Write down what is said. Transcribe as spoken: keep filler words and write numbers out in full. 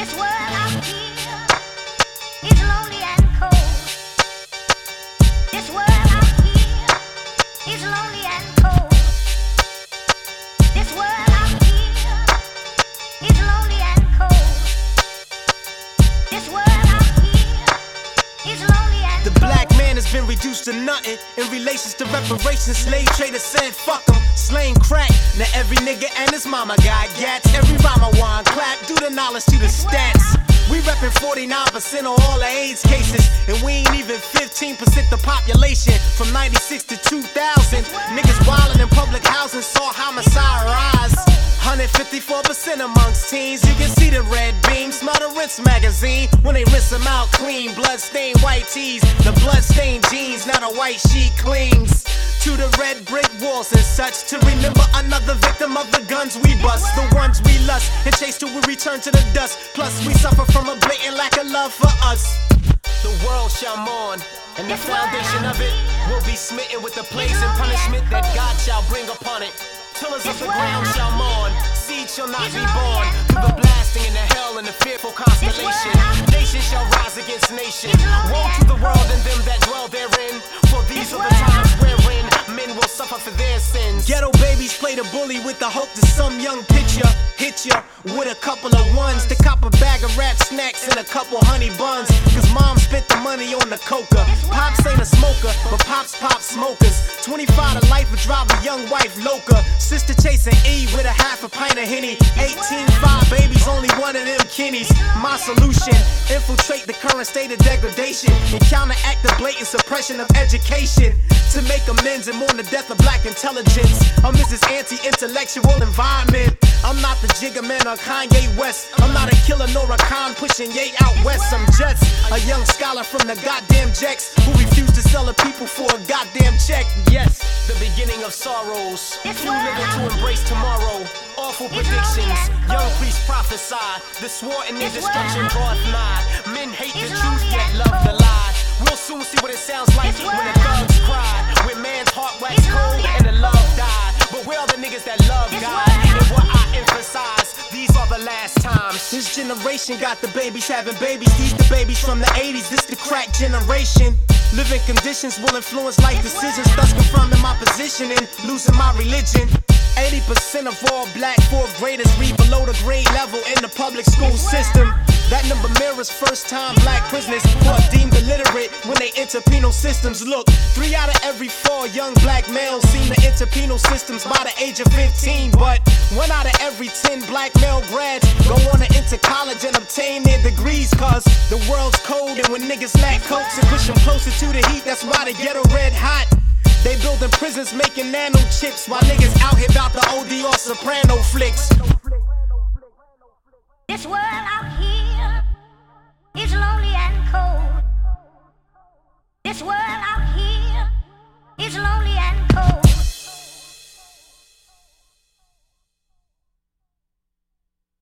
This world out here is lonely and cold. This world out here is lonely and cold. This world out here is lonely and cold. This world out here is lonely and cold. The black man has been reduced to nothing in relations to reparations. Slave traders said fuck em, slaying crack. Now every nigga and his mama got gats. Every rhyme I want clap, do the knowledge to the stats. We reppin' forty-nine percent of all the AIDS cases, and we ain't even fifteen percent the population. From ninety-six to two thousand, niggas wildin' in public housing saw homicide rise. one hundred fifty-four percent amongst teens. You can see the red beams, smell the Rinse magazine when they rinse them out clean. Blood-stained white tees, the blood-stained jeans, now the white sheet clings to the red brick walls and such, to remember another victim of the guns we bust, the ones we lust and chase till we return to the dust. Plus we suffer from a blatant lack of love for us. The world shall mourn, and the foundation of it will be smitten with the plagues and punishment that God shall bring upon it. Tillers of the ground shall mourn, seed shall not be born. Through the blasting and the hell and the fearful constellation, nation shall rise against nation. Woe to the world and them that dwell therein, for these are the times wherein men will suffer for their sins. Ghetto babies play the bully with the hope that some young pitcher hit ya with a couple of ones to cop a bag of rap snacks and a couple honey buns. Cause mom spent the money on the coca. Pops ain't a smoker, but pops pop smokers. twenty-five to life, but drive a young wife loca. Sister chasing E with a half a pint of Henny. eighteen five babies, only one of them kidneys. My solution, infiltrate the current state of degradation and counteract the blatant suppression of education to make amends and mourn the death of black intelligence amidst this anti-intellectual environment. I'm not the Jigga Man or Kanye West. I'm not a killer nor a con pushing Ye out west. I'm just a young scholar from the goddamn Jacks who refuse to sell the people for a goddamn check. Yes, the beginning of sorrows. Few living to embrace tomorrow. Awful predictions. Young priests prophesy. The swore in their destruction draweth nigh. Men hate the truth yet love the lie. We'll soon see what it sounds like when the thugs cry, when man's heart waxed cold and the love died. But where are the niggas that love God? And what I emphasize, these are the last times. This generation got the babies having babies. These the babies from the eighties, this the crack generation. Living conditions will influence life decisions, thus confirming my position and losing my religion. eighty percent of all black fourth graders read below the grade level in the public school system. That number mirrors first-time black prisoners who are deemed illiterate when they enter penal systems. Look, three out of every four young black males seem to enter penal systems by the age of fifteen. But one out of every ten black male grads go on to enter college and obtain their degrees. Cause the world's cold, and when niggas lack coats and push them closer to the heat, that's why they get a red hot. They building prisons making nano chips while niggas out here about the O D or Soprano flicks. This world out here is lonely and cold.